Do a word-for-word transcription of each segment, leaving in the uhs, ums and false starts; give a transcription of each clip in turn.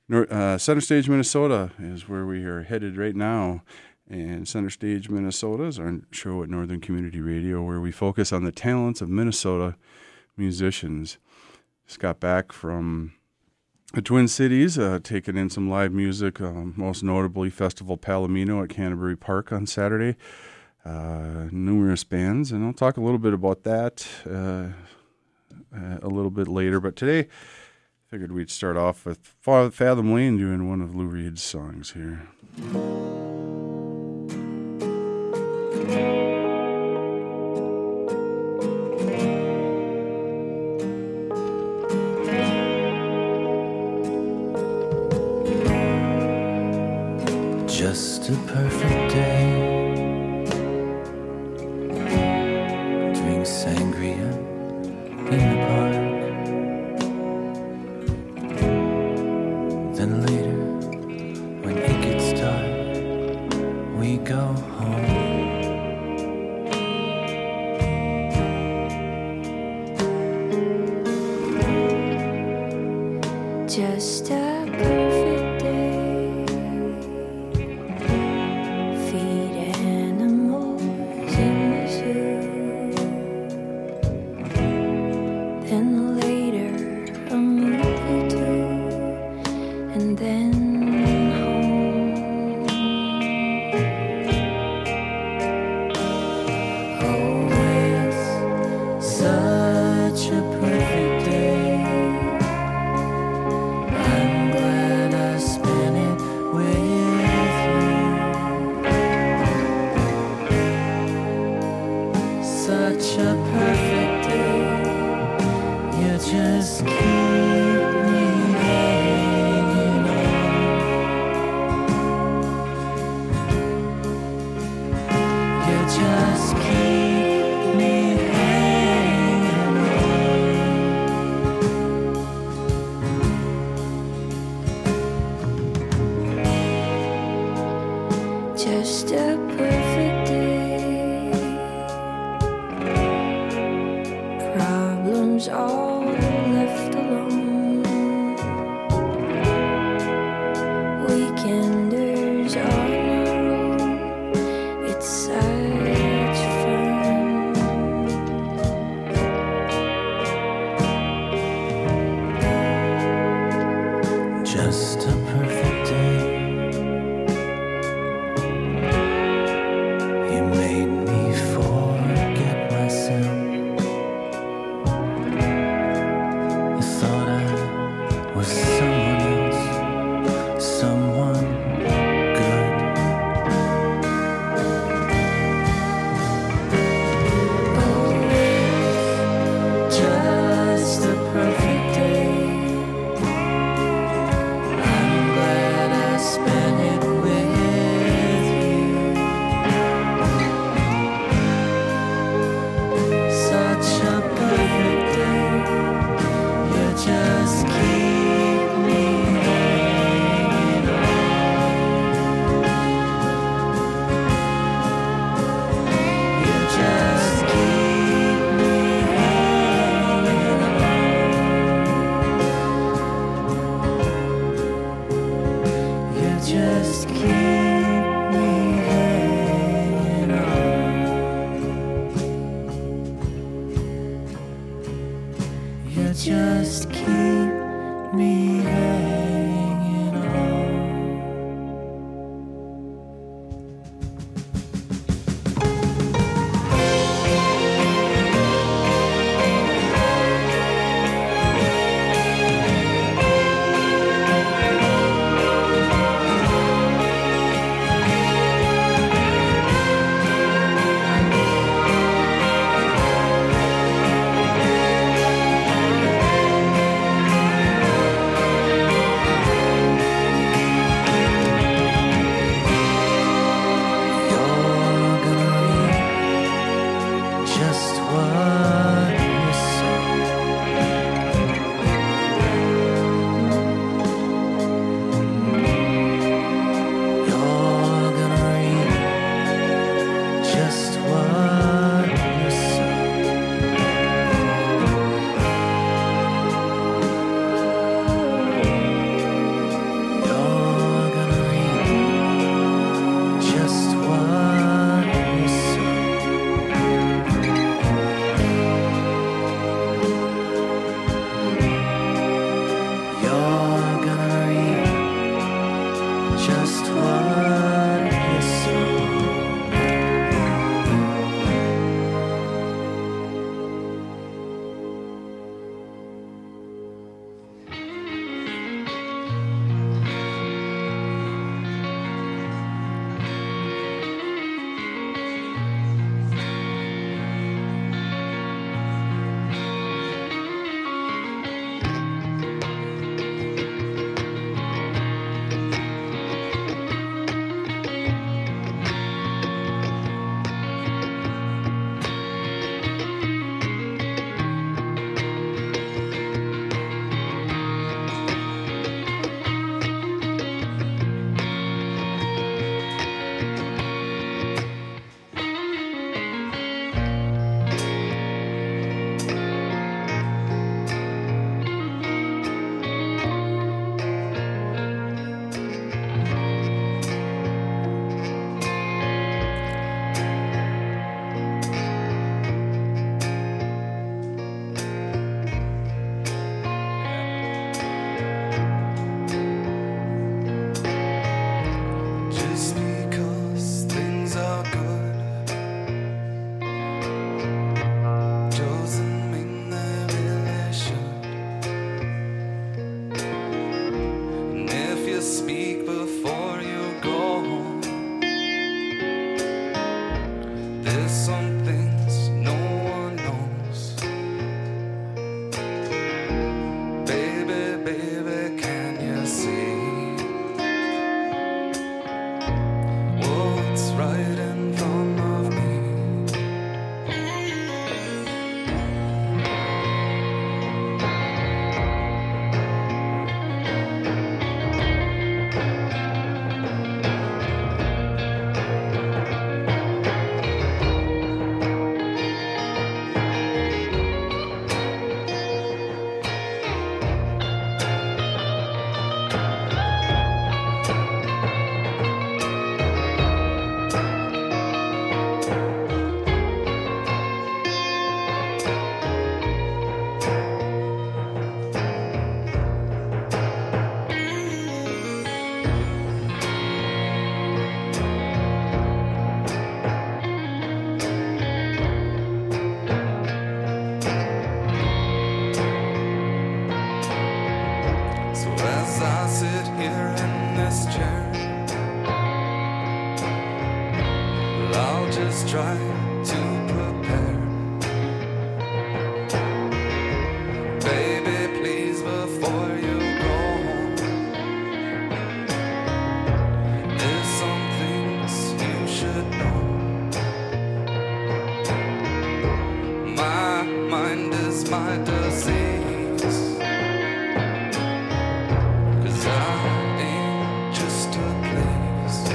Nor- uh, Center Stage, Minnesota is where we are headed right now. And Center Stage, Minnesota is our show at Northern Community Radio, where we focus on the talents of Minnesota musicians. Just got back from the Twin Cities, uh, taking in some live music, uh, most notably Festival Palomino at Canterbury Park on Saturday. Uh, numerous bands, and I'll talk a little bit about that uh, uh, a little bit later. But today, figured we'd start off with Fathom Lane doing one of Lou Reed's songs here. Just a perfect day, drink sangria in the park. Then later, when it gets dark, we go home. Just a perfect day. Just a perfect day. Problems all left alone. Weekenders on our own. It's such fun. Just a perfect day. Just keep me hanging on. speak before you go. There's some things no one knows. Baby, baby, can you see what's right in front of me? So as I sit here in this chair, well, I'll just try to prepare. Baby, please, before you go, there's some things you should know. My mind is my disease. I ain't just a place.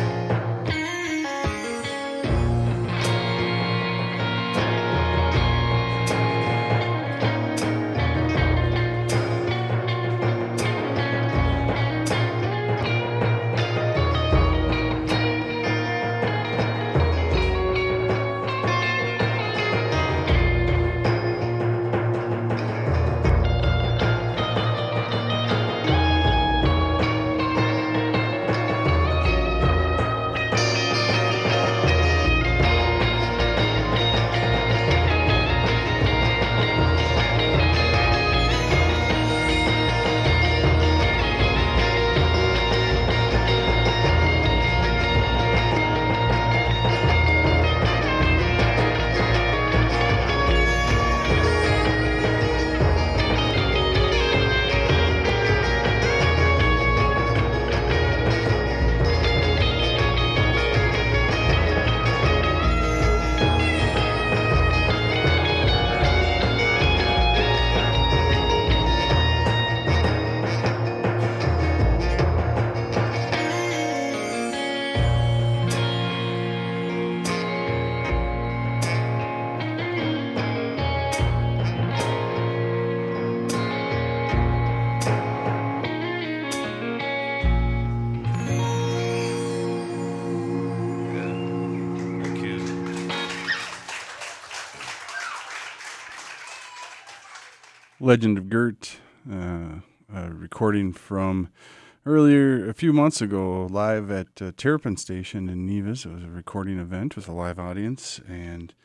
Legend of Gert, uh, a recording from earlier, a few months ago, live at uh, Terrapin Station in Nevis. It was a recording event with a live audience, and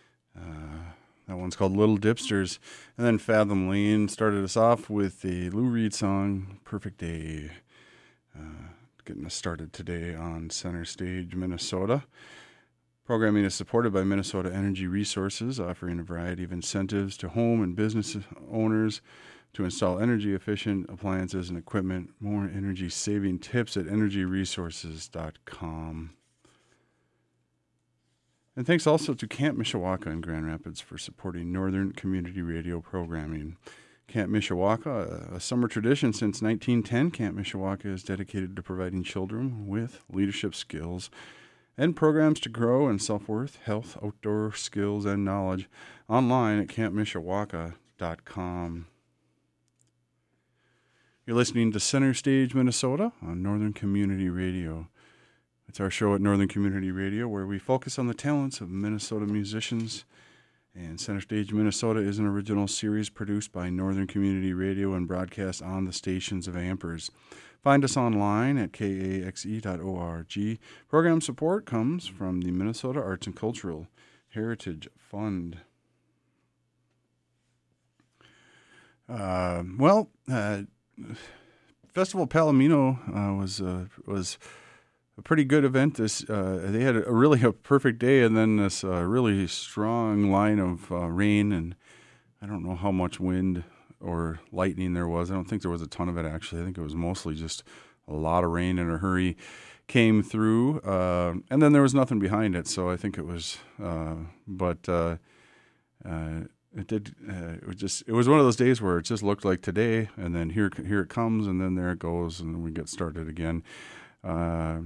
uh, that one's called Little Dipsters. And then Fathom Lane started us off with a Lou Reed song, Perfect Day, uh, getting us started today on Center Stage, Minnesota. Programming is supported by Minnesota Energy Resources, offering a variety of incentives to home and business owners to install energy-efficient appliances and equipment. More energy-saving tips at energy resources dot com. And thanks also to Camp Mishawaka in Grand Rapids for supporting Northern Community Radio programming. Camp Mishawaka, a summer tradition since nineteen ten, Camp Mishawaka is dedicated to providing children with leadership skills and programs to grow in self-worth, health, outdoor skills, and knowledge online at camp mishawaka dot com. You're listening to Center Stage, Minnesota on Northern Community Radio. It's our show at Northern Community Radio where we focus on the talents of Minnesota musicians. And Center Stage, Minnesota is an original series produced by Northern Community Radio and broadcast on the stations of Ampers. Find us online at k a x e dot org. Program support comes from the Minnesota Arts and Cultural Heritage Fund. Uh, well, uh, Festival Palomino uh, was uh, was a pretty good event. This uh, they had a, really a perfect day, and then this uh, really strong line of uh, rain, and I don't know how much wind or lightning there was. I don't think there was a ton of it, actually. I think it was mostly just a lot of rain in a hurry came through, uh, and then there was nothing behind it. So I think it was, uh, but uh, uh, it did. Uh, it was just. It was one of those days where it just looked like today, and then here, here it comes, and then there it goes, and then we get started again. Uh,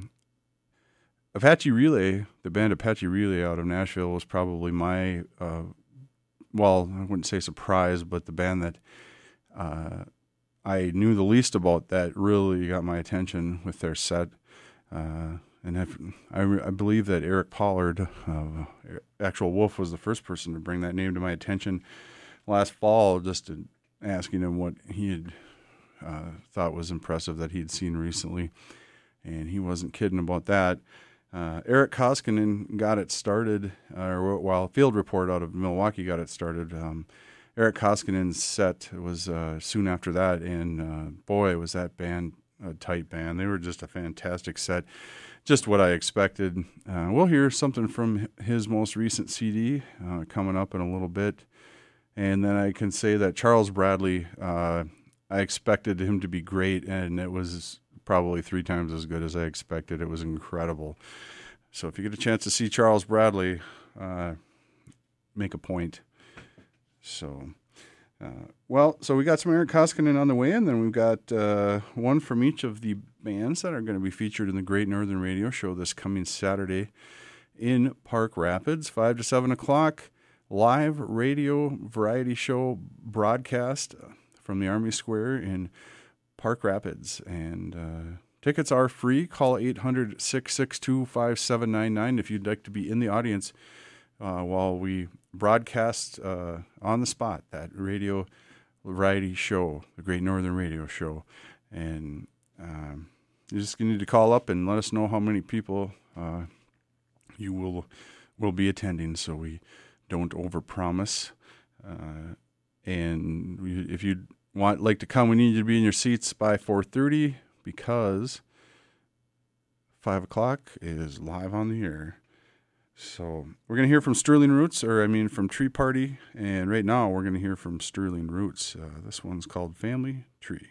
Apache Relay, the band Apache Relay out of Nashville, was probably my, uh, well, I wouldn't say surprise, but the band that uh, I knew the least about that really got my attention with their set. Uh, and if, I, I believe that Eric Pollard, uh, Actual Wolf, was the first person to bring that name to my attention last fall, just to asking him what he had uh, thought was impressive that he'd seen recently. And he wasn't kidding about that. Uh, Eric Koskinen got it started, uh, while Field Report out of Milwaukee got it started. Um, Eric Koskinen's set was uh, soon after that, and uh, boy, was that band a tight band. They were just a fantastic set, just what I expected. Uh, we'll hear something from his most recent C D uh, coming up in a little bit, and then I can say that Charles Bradley, uh, I expected him to be great, and it was probably three times as good as I expected. It was incredible. So if you get a chance to see Charles Bradley, uh, make a point. So, uh, well, so we got some Eric Koskinen on the way, and then we've got uh, one from each of the bands that are going to be featured in the Great Northern Radio Show this coming Saturday in Park Rapids, five to seven o'clock, live radio variety show broadcast from the Army Square in Park Rapids. And uh, tickets are free. Call eight hundred, six six two, five seven nine nine if you'd like to be in the audience uh, while we broadcast uh, on the spot that radio variety show, the Great Northern Radio Show. And um, you just need to call up and let us know how many people uh, you will will be attending, so we don't overpromise. Uh, and we, if you want like to come, we need you to be in your seats by four thirty, because five o'clock is live on the air. So we're going to hear from Sterling Roots, or I mean from Tree Party, and right now we're going to hear from Sterling Roots. Uh, this one's called Family Tree.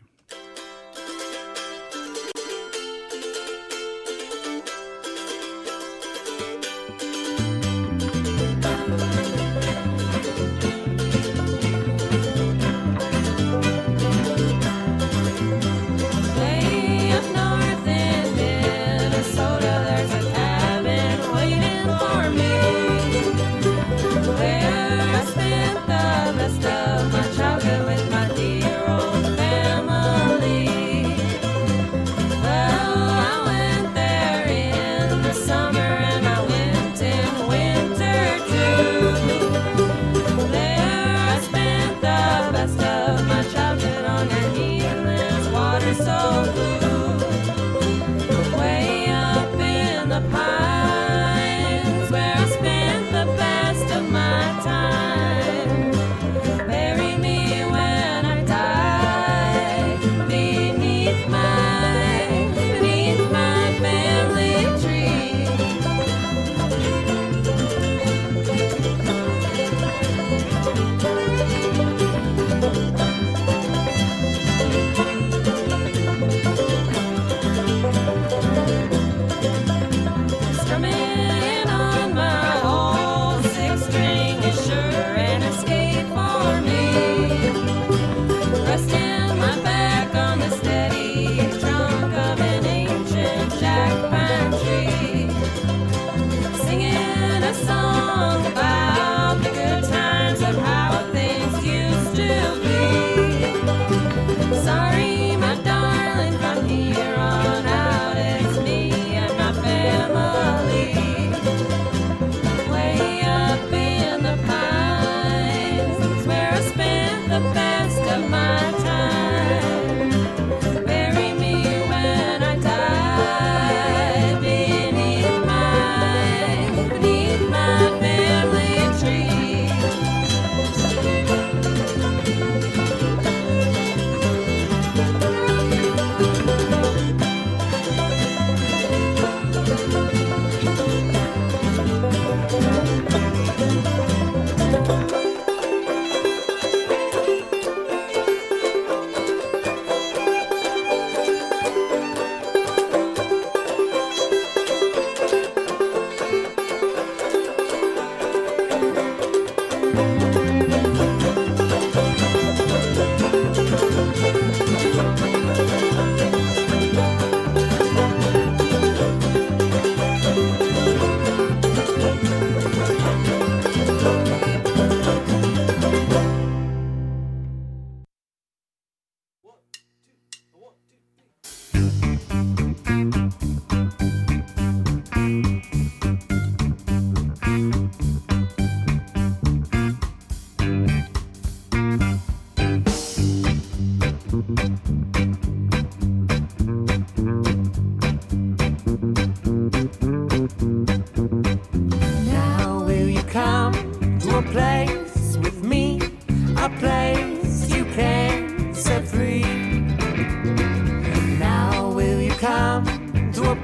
Where I spent the rest of my childhood with my dear old family.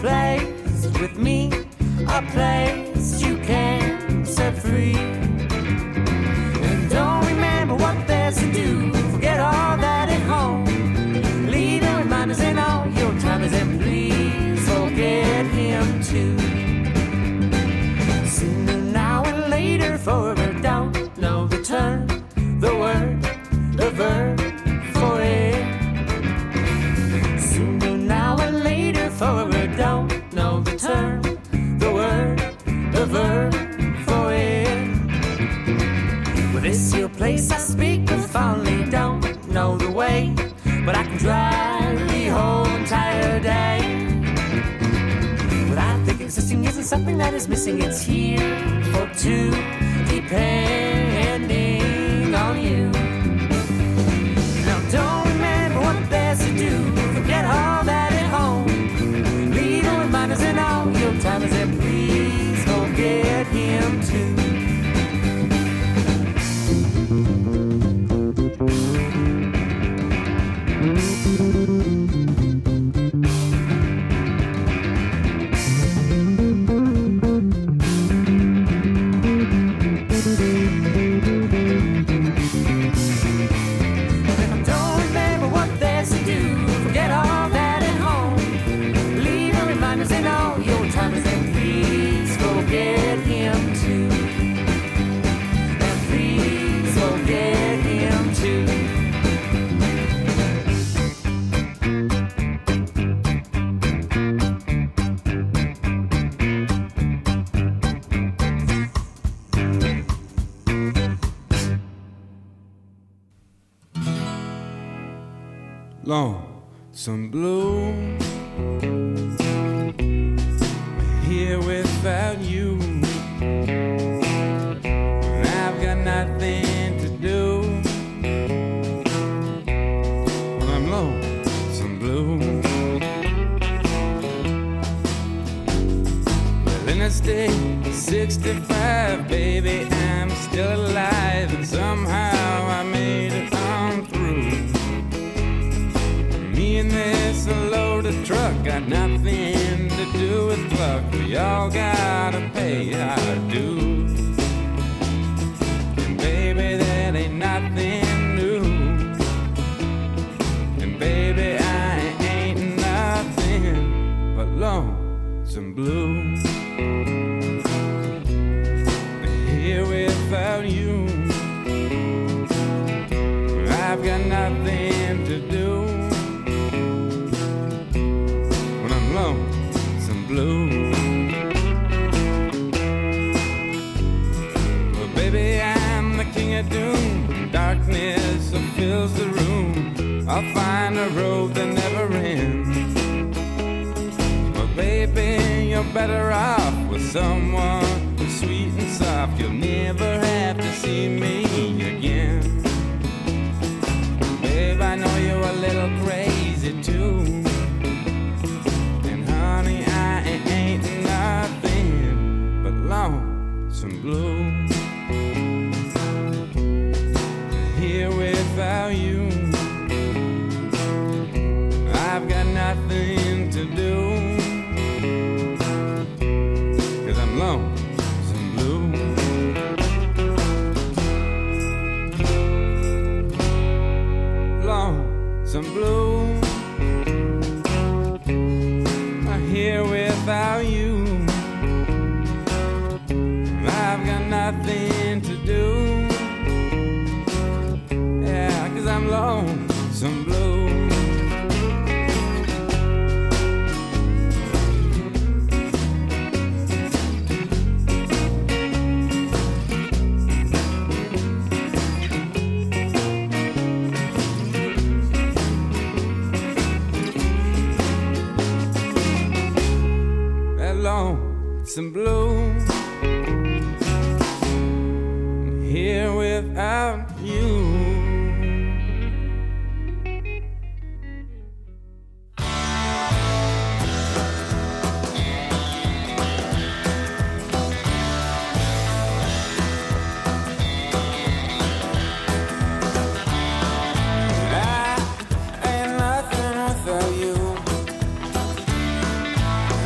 place with me, a place you can set free. And don't remember what there's to do, forget all that at home. Leave the reminders in all your time is in, please forget him too. Sooner now and later, forever, don't know the turn, the word, the verb for it. Sooner now and later, forever, don't know the term, the word, the verb for it. Well, this your place I speak of fondly, don't know the way, but I can drive the whole entire day. But I think existing isn't something that is missing, it's here for two, depending on you. Now don't remember what there's to do, forget all that at home. Leave the reminders in all your time is in, please forget him too. Lonesome blue, here without you. I've got nothing to do. I'm lonesome blue. Well, in a state sixty-five, baby, I'm still alive, and somehow I made it on through. Me and this loaded truck got nothing to do with luck. We all gotta pay our dues. And baby, that ain't nothing new. And baby, I ain't nothing but lonesome blue. Here without you, I've got nothing to do. Lonesome blue. Well, baby, I'm the king of doom. Darkness fills the room. I'll find a road that never ends. Well, baby, you're better off with someone who's sweet and soft. You'll never have to see me again. Babe, I know you're a little crazy too. Ain't nothing but lonesome blue. Here without you, I've got nothing to do. 'Cause I'm lonesome blue. Lonesome blue. Here without you, I've got nothing to do. Yeah, 'cause I'm lonesome blue. Lonesome blue, here without you. I ain't nothing without you.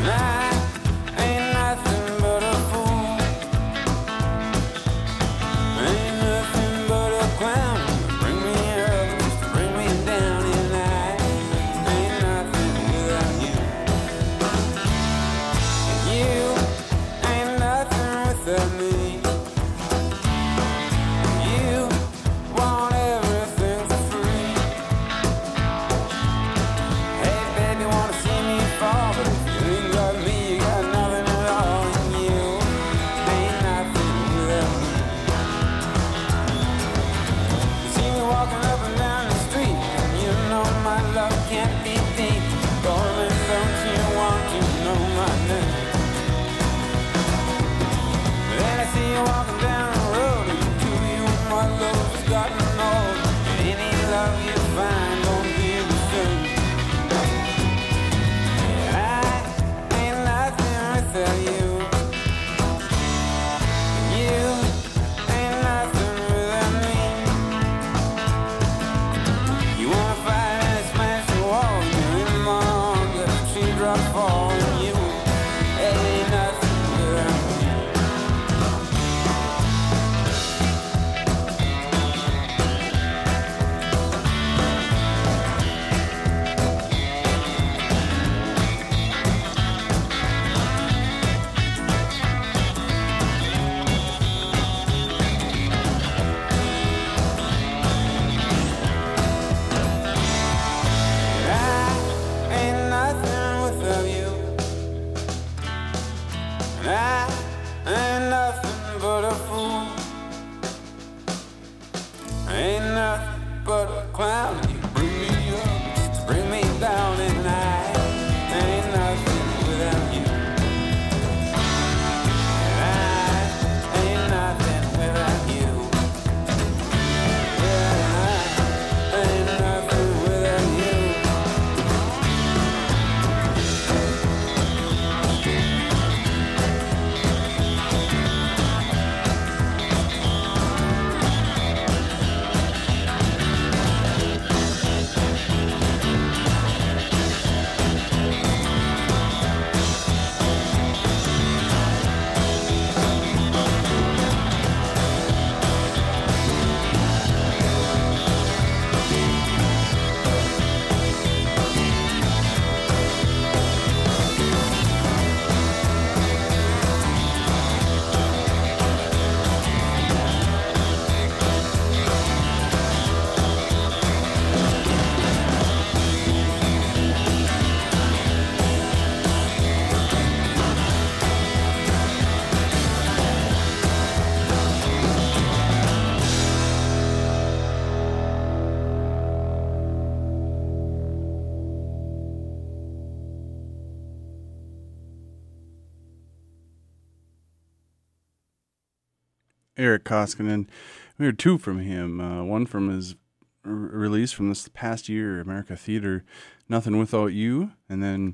Eric Koskinen. We heard two from him. Uh, one from his r- release from this past year, America Theater, Nothing Without You. And then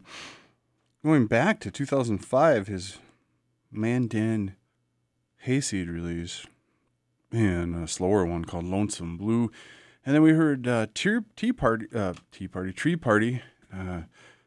going back to two thousand five, his Mandan Hayseed release. And a slower one called Lonesome Blue. And then we heard uh, Tea, Tea Party, uh, Tea Party, Tree Party, uh,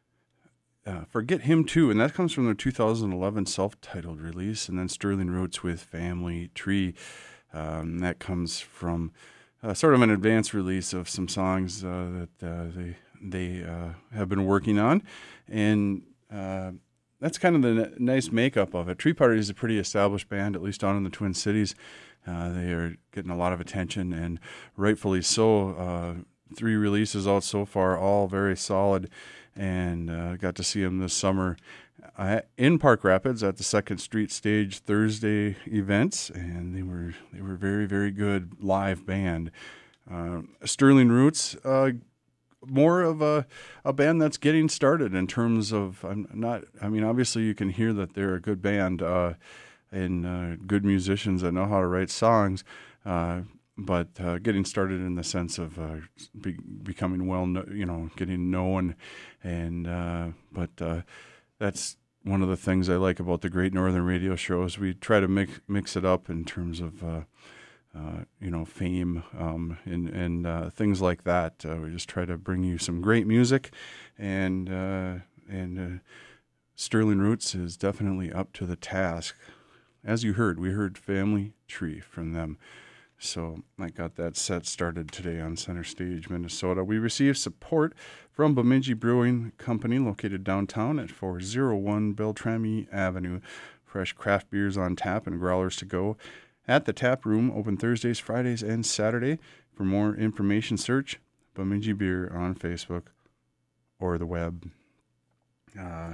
uh, Forget Him Too. And that comes from their two thousand eleven self-titled release. And then Sterling Roots with Family Tree. Um, that comes from uh, sort of an advanced release of some songs uh, that uh, they they uh, have been working on. And uh, that's kind of the n- nice makeup of it. Tree Party is a pretty established band, at least down in the Twin Cities. Uh, they are getting a lot of attention, and rightfully so. Uh, three releases out so far, all very solid, and uh, got to see them this summer uh, in Park Rapids at the Second Street Stage Thursday events, and they were they were very, very good live band. Uh, Sterling Roots, uh, more of a, a band that's getting started in terms of, I'm not, I mean, obviously you can hear that they're a good band, uh, and uh, good musicians that know how to write songs, uh, but uh, getting started in the sense of uh, be- becoming well, no- you know, getting known, and uh, but uh, that's one of the things I like about the Great Northern Radio Show is we try to mix mix it up in terms of uh, uh, you know fame um, and and uh, things like that. Uh, we just try to bring you some great music, and uh, and. Uh, Sterling Roots is definitely up to the task. As you heard, we heard Family Tree from them. So I got that set started today on Center Stage, Minnesota. We received support from Bemidji Brewing Company, located downtown at four oh one Beltrami Avenue. Fresh craft beers on tap and growlers to go at the tap room, open Thursdays, Fridays, and Saturday. For more information, search Bemidji Beer on Facebook or the web. Uh,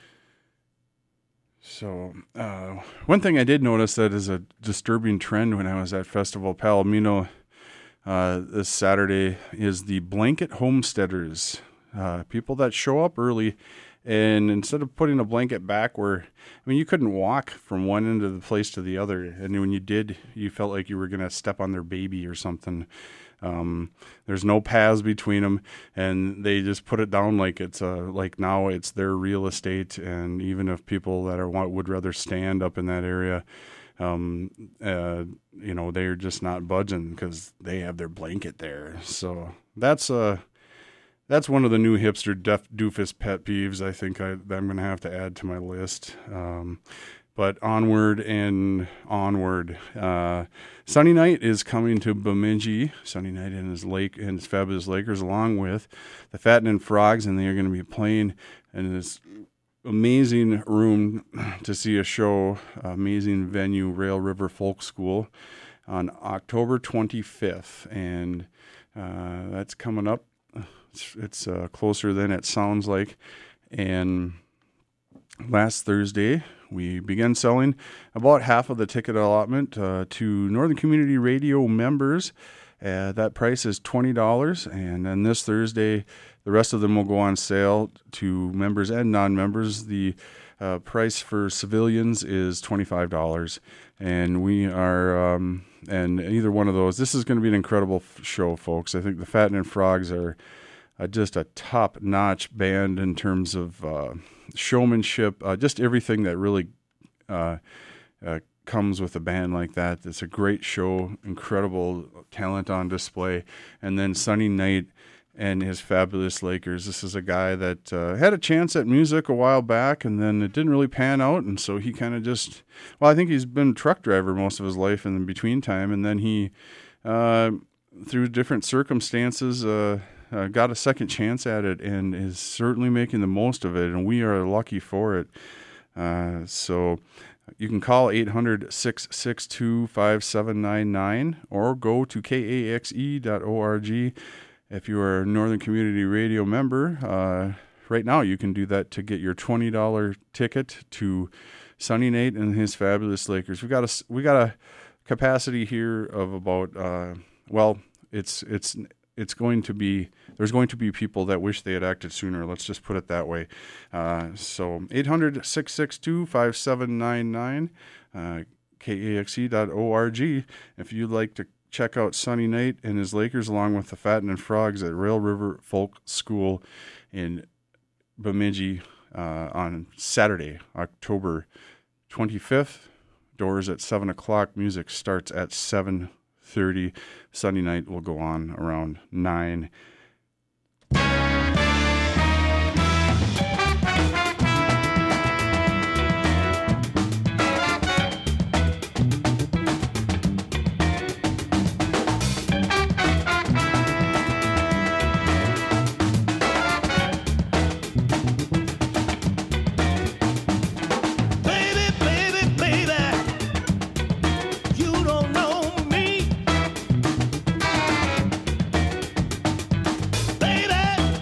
so, uh, one thing I did notice that is a disturbing trend when I was at Festival Palomino uh, this Saturday is the blanket homesteaders. Uh, people that show up early, and instead of putting a blanket back where, I mean, you couldn't walk from one end of the place to the other, and when you did, you felt like you were going to step on their baby or something. Um, there's no paths between them, and they just put it down like it's a, like now it's their real estate. And even if people that are would rather stand up in that area, um, uh, you know, they're just not budging because they have their blanket there. So that's a, that's one of the new hipster def, doofus pet peeves I think I, that I'm going to have to add to my list. Um, But onward and onward. Uh, Sunny Night is coming to Bemidji. Sunny Night and his lake and his fabulous Lakers, along with the Fattening Frogs, and they are going to be playing in this amazing room to see a show, amazing venue, Rail River Folk School, on October twenty-fifth, and uh, that's coming up. It's, it's uh, closer than it sounds like, and last Thursday, we began selling about half of the ticket allotment uh, to Northern Community Radio members. Uh, that price is twenty dollars, and then this Thursday, the rest of them will go on sale to members and non-members. The uh, price for civilians is twenty-five dollars, and we are, um, and either one of those, this is going to be an incredible f- show, folks. I think the Fattening Frogs are uh, just a top-notch band in terms of uh, showmanship, uh, just everything that really uh, uh, comes with a band like that. It's a great show, incredible talent on display. And then Sunny Night and his fabulous Lakers. This is a guy that uh, had a chance at music a while back, and then it didn't really pan out, and so he kind of just, well, I think he's been a truck driver most of his life in the between time, and then he, uh, through different circumstances, uh, Uh, got a second chance at it and is certainly making the most of it, and we are lucky for it. Uh, so you can call eight hundred, six six two, five seven nine nine or go to K A X E dot org. If you are a Northern Community Radio member, uh, right now you can do that to get your twenty dollars ticket to Sunny Nate and his fabulous Lakers. We got a, we got a capacity here of about, uh, well, it's it's it's going to be, there's going to be people that wish they had acted sooner. Let's just put it that way. Uh, so eight hundred, six six two, five seven nine nine, uh, K A X E dot org. If you'd like to check out Sunny Nate and his Lakers along with the Fattening Frogs at Rail River Folk School in Bemidji uh, on Saturday, October twenty-fifth. Doors at seven o'clock. Music starts at seven thirty. Sunday night will go on around nine. Baby,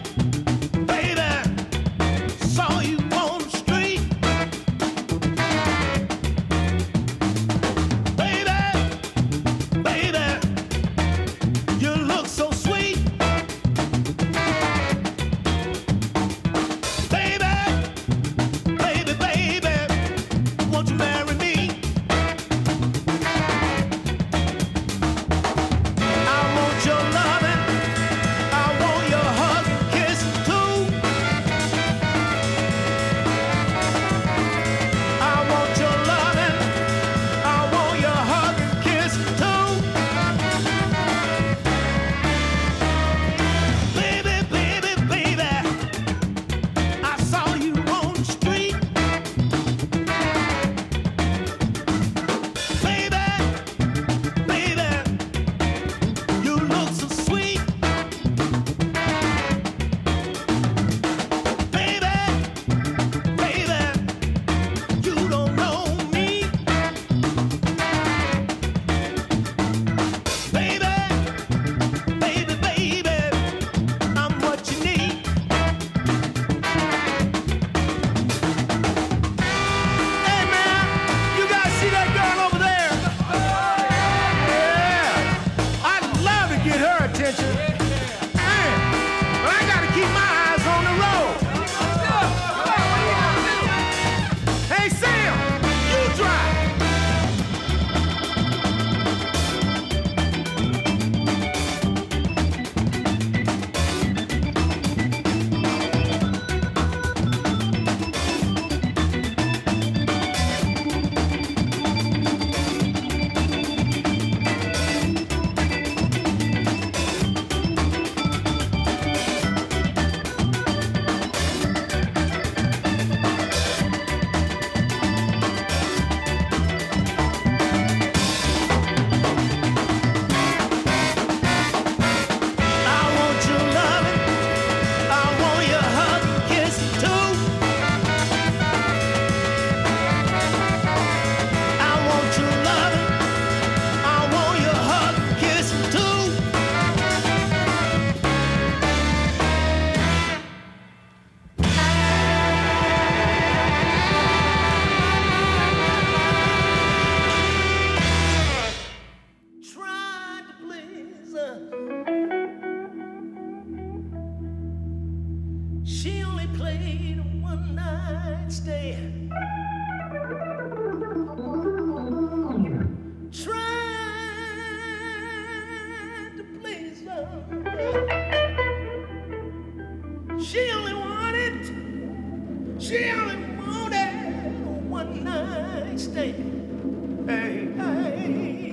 She only wanted one night stand. Hey, hey.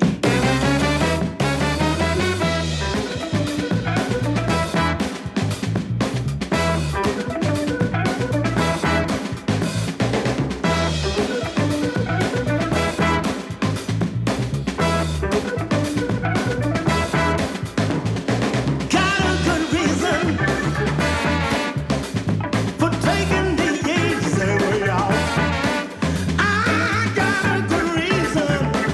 Taking the easy way out. I got a good reason.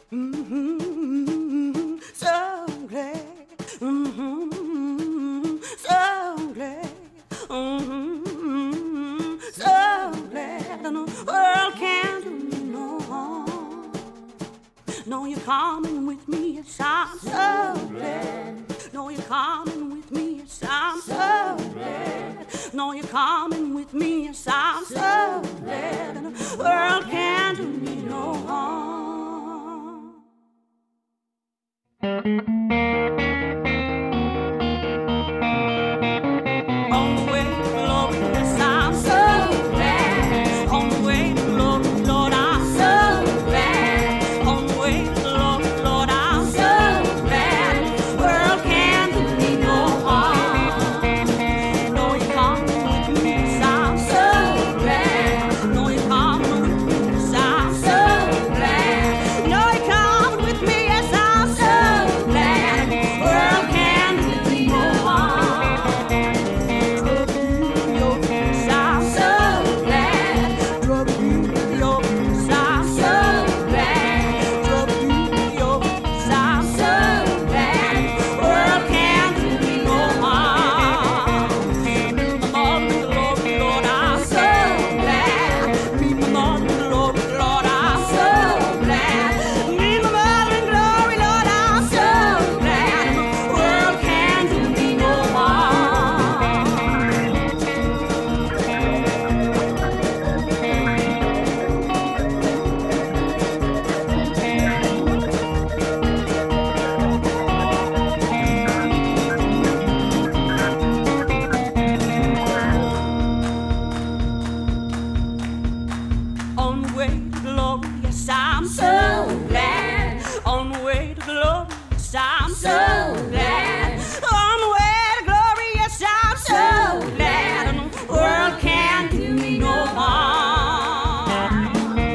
Mm-hmm. So glad. Mm-hmm. So glad. Mm-hmm. So glad. And the world can't do me no harm. No, you're coming with me. Yes, I'm so glad. No, you're coming with me. Yes, I'm so glad. No, you're coming with me. Yes, I'm so glad. And the world can't do me no harm. On the way to glory, yes, I'm so glad. On the way to glory, Lord, I'm so glad. On the way to glory, Lord, I'm so glad. The world can't do me no harm. No, you're coming with me, yes, I'm so glad. No, you're coming with me, yes, I'm so glad. No, you're coming with me, yes, I'm so glad. The world can't do me no harm. On the way to glory, yes, I'm so glad. On the way to glory, yes, I'm so glad. On the way to glory, yes, I'm so glad. And the world can't do me no harm.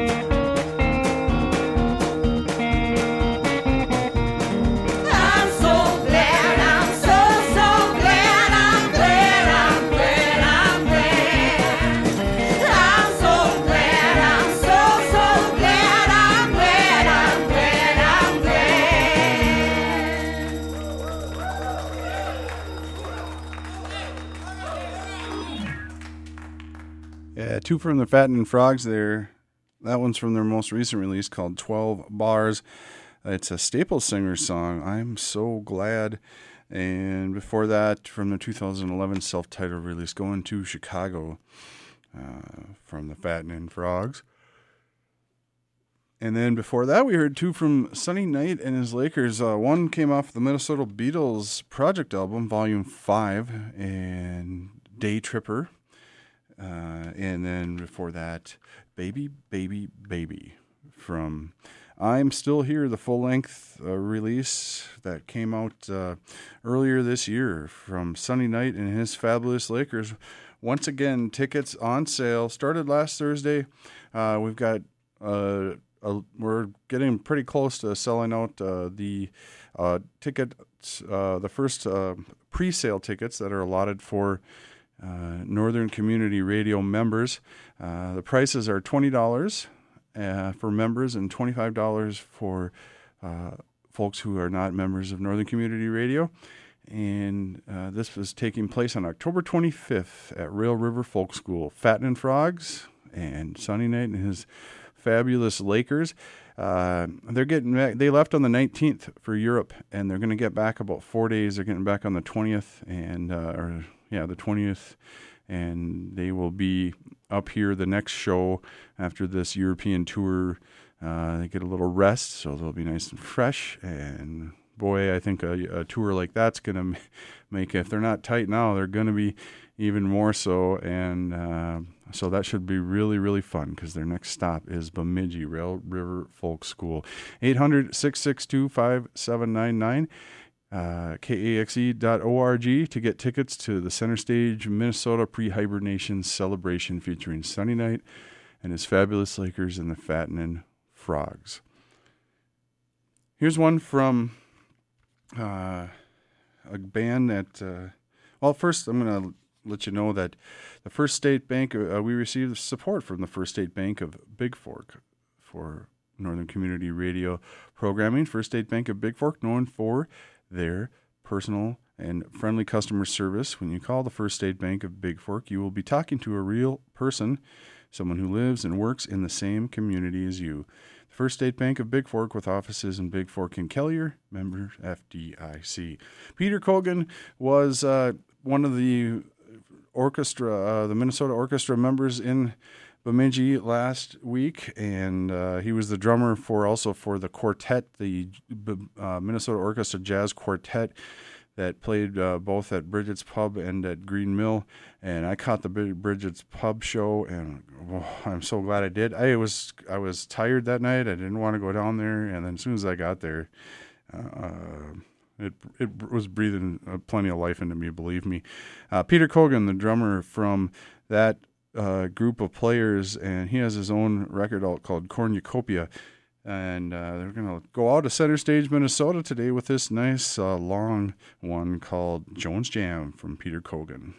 I'm so glad, I'm so, so glad. I'm glad, I'm glad, I'm glad. I'm so glad, I'm so, so glad. I'm glad, I'm glad, I'm glad. Yeah, two from the Fattening Frogs there. That one's from their most recent release called twelve Bars. It's a Staple Singers song, I'm So Glad. And before that, from the two thousand eleven self-titled release, Going to Chicago, uh, from the Fattening Frogs. And then before that, we heard two from Sunny Knight and his Lakers. Uh, one came off the Minnesota Beatles project album, Volume five, and Day Tripper. Uh, and then before that, Baby, Baby, Baby from I'm Still Here, the full-length uh, release that came out uh, earlier this year from Sunny Knight and his Fabulous Lakers. Once again, tickets on sale. Started last Thursday. Uh, we've got uh, a, we're getting pretty close to selling out uh, the uh, tickets, uh, the first uh, pre-sale tickets that are allotted for Uh, Northern Community Radio members. Uh, the prices are twenty dollars uh, for members and twenty-five dollars for uh, folks who are not members of Northern Community Radio. And uh, this was taking place on October twenty-fifth at Rail River Folk School. Fattening Frogs and Sunny Knight and his Fabulous Lakers. Uh, they're getting back. They left on the nineteenth for Europe, and they're going to get back about four days. They're getting back on the twentieth, and uh, or yeah, the twentieth, and they will be up here the next show after this European tour. Uh, they get a little rest, so they'll be nice and fresh. And boy, I think a, a tour like that's going to make, if they're not tight now, they're going to be even more so. And uh, so that should be really, really fun because their next stop is Bemidji Rail River Folk School. eight hundred, six six two, five seven nine nine. Uh, K A X E dot org to get tickets to the Center Stage Minnesota Pre-Hibernation Celebration featuring Sunny Knight and his Fabulous Lakers and the Fattening Frogs. Here's one from uh, a band that, uh, well, first I'm going to let you know that the First State Bank, uh, we received support from the First State Bank of Big Fork for Northern Community Radio programming. First State Bank of Big Fork, known for their personal and friendly customer service. When you call the First State Bank of Big Fork, you will be talking to a real person, someone who lives and works in the same community as you. The First State Bank of Big Fork, with offices in Big Fork and Kelliher, member F D I C. Peter Cogan was uh, one of the orchestra, uh, the Minnesota Orchestra members in Bemidji last week, and uh, he was the drummer for also for the quartet, the uh, Minnesota Orchestra Jazz Quartet that played uh, both at Bridget's Pub and at Green Mill. And I caught the Bridget's Pub show, and oh, I'm so glad I did. I was I was tired that night. I didn't want to go down there, and then as soon as I got there, uh, it it was breathing uh, plenty of life into me. Believe me, uh, Peter Cogan, the drummer from that Uh, group of players, and he has his own record out called Cornucopia, and uh, they're going to go out to Center Stage, Minnesota today with this nice uh, long one called Jones Jam from Peter Cogan.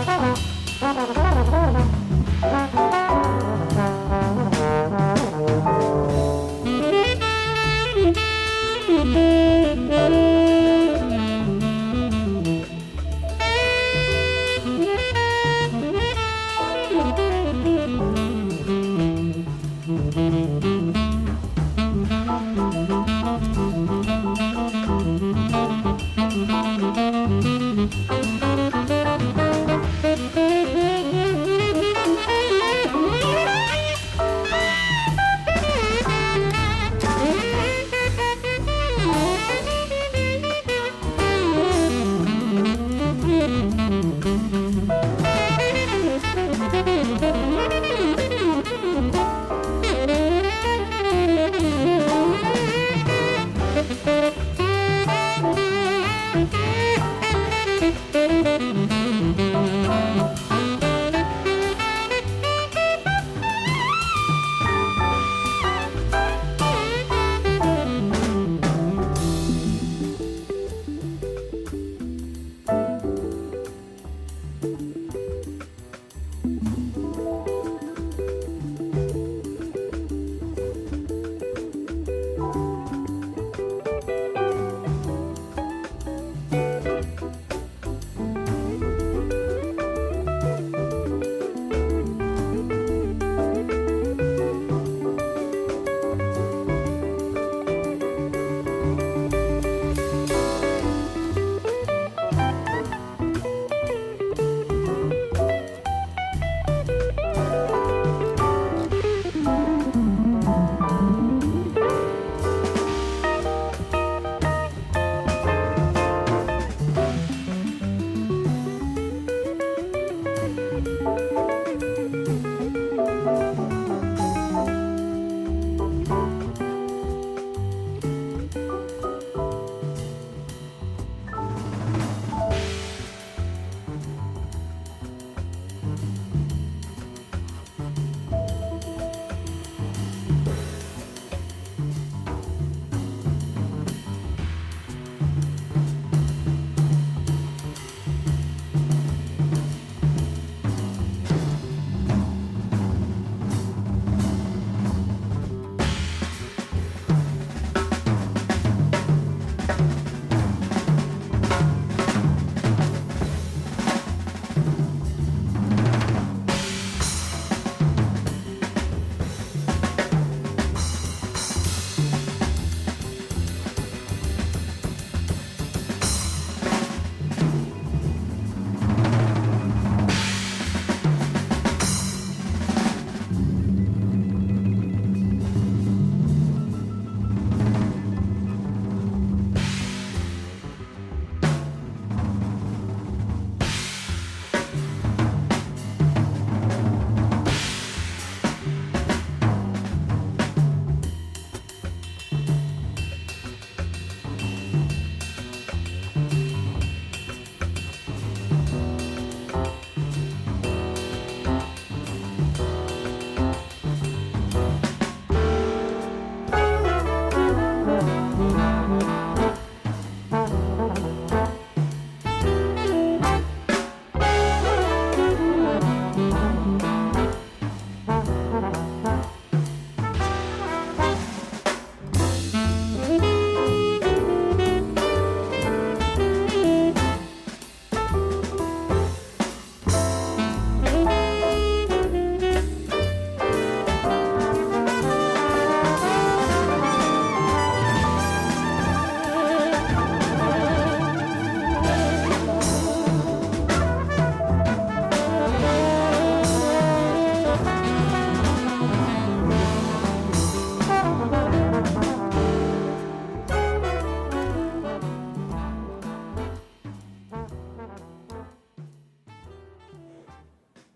Thank you.